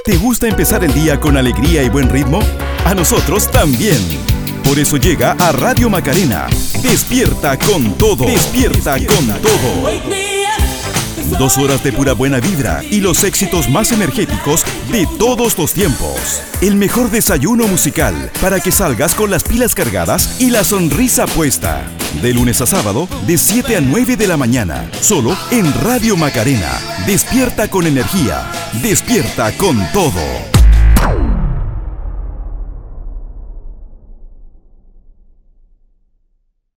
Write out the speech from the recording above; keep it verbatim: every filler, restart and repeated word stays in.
¿Te gusta empezar el día con alegría y buen ritmo? A nosotros también. Por eso llega a Radio Macarena. Despierta con todo. Despierta con todo. Dos horas de pura buena vibra y los éxitos más energéticos de todos los tiempos. El mejor desayuno musical para que salgas con las pilas cargadas y la sonrisa puesta. De lunes a sábado, de siete a nueve de la mañana. Solo en Radio Macarena. Despierta con energía. Despierta con todo.